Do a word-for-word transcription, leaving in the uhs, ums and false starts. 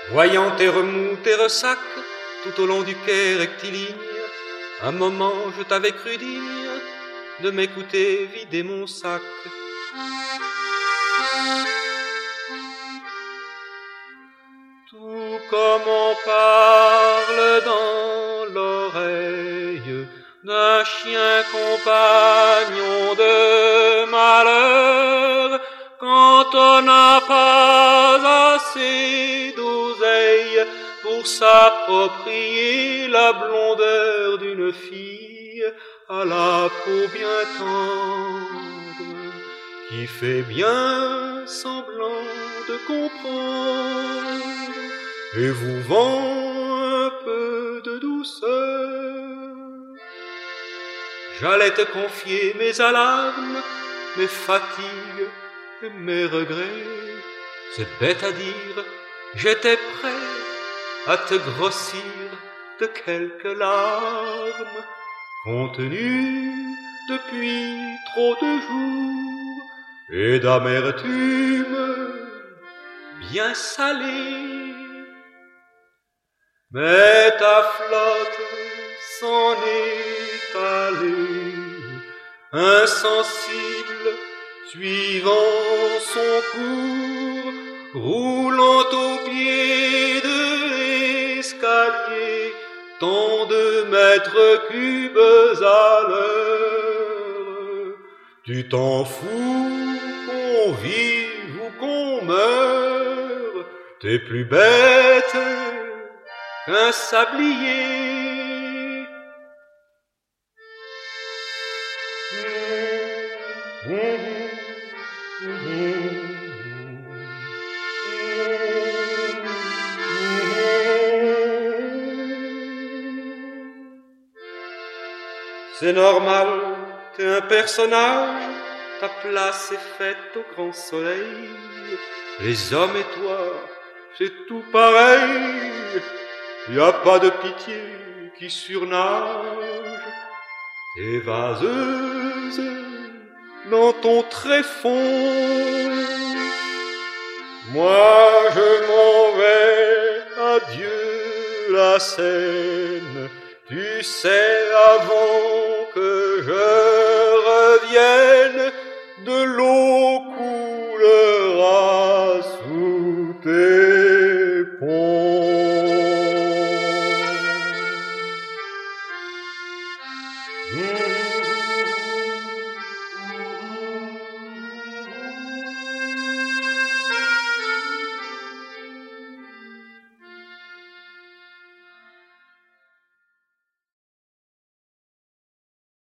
Voyant tes remous, tes ressacs, tout au long du quai rectiligne, un moment je t'avais cru digne de m'écouter vider mon sac. Tout comme on parle dans l'oreille d'un chien compagnon de malheur, quand on n'a pas assez d'oseille pour s'approprier la blondeur d'une fille à la peau bien tendre, qui fait bien semblant de comprendre et vous vend un peu de douceur. J'allais te confier mes alarmes, mes fatigues et mes regrets. C'est bête à dire, j'étais prêt à te grossir de quelques larmes, contenues depuis trop de jours et d'amertume bien salée. Mais ta flotte s'en est allée, insensible, suivant son cours, roulant au pied de l'escalier, tant de mètres cubes à l'heure. Tu t'en fous qu'on vive ou qu'on meure, t'es plus bête qu'un sablier. C'est normal, t'es un personnage, ta place est faite au grand soleil. Les hommes et toi, c'est tout pareil, y a pas de pitié qui surnage. T'es vaseuse dans ton tréfonds, moi je m'en vais, adieu la Seine. Tu sais, avant que je revienne, de l'eau coule